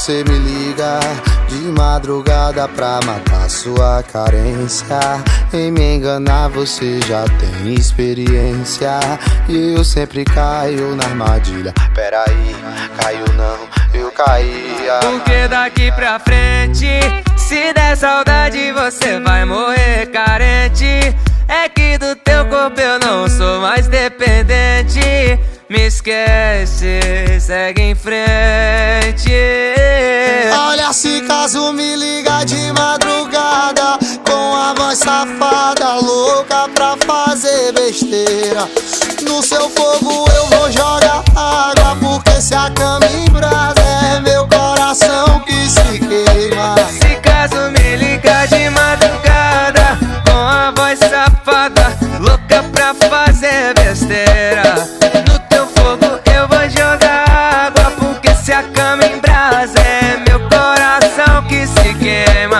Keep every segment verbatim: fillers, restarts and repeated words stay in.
você me liga de madrugada pra matar sua carência. Em me enganar você já tem experiência, e eu sempre caio na armadilha. Peraí, caiu não, eu caía. Porque daqui pra frente, se der saudade você vai morrer carente. É que do teu corpo eu não sou mais dependente. Me esquece, segue em frente. Olha, se caso me liga de madrugada com a voz safada, louca pra fazer besteira, no seu fogo eu vou jogar água, porque se a cama em brasa é meu coração que se queima. Se caso me liga de madrugada com a voz safada, louca pra fazer besteira, no teu fogo eu vou jogar água, porque se a cama em brasa é meu coração que se queima.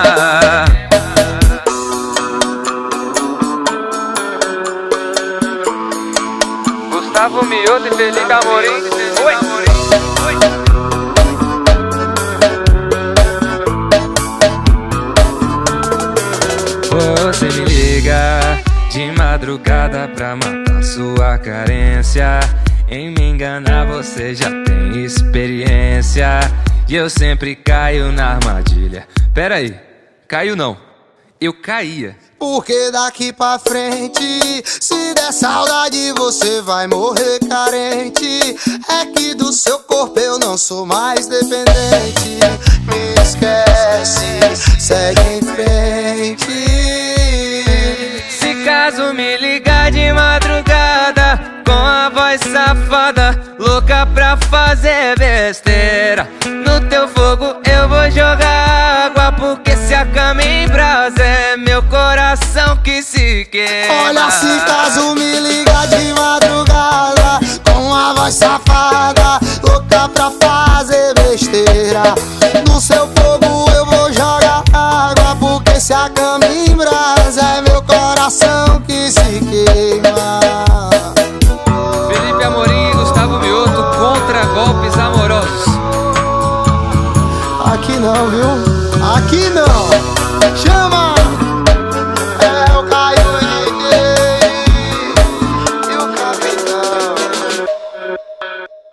Gustavo Mioto e Felipe Amorim. Oi. Você me liga de madrugada pra matar sua carência. Em me enganar você já tem experiência, e eu sempre caio na armadilha. Peraí, caiu não, eu caía. Porque daqui pra frente, se der saudade você vai morrer carente. É que do seu corpo eu não sou mais dependente. Me esquece, segue em frente. Se caso me ligar de madrugada com a voz safada, louca pra fazer besteira, no teu fogo eu vou jogar água, porque se a cama em brasa é meu coração que se queima. Olha, se caso me liga de madrugada com a voz safada, louca pra fazer besteira, no seu fogo eu vou jogar água, porque se a cama em brasa é meu coração que se queima. Felipe Amorim e Gustavo Mioto contra golpes amorosos. Aqui não, viu? Aqui não. Chama!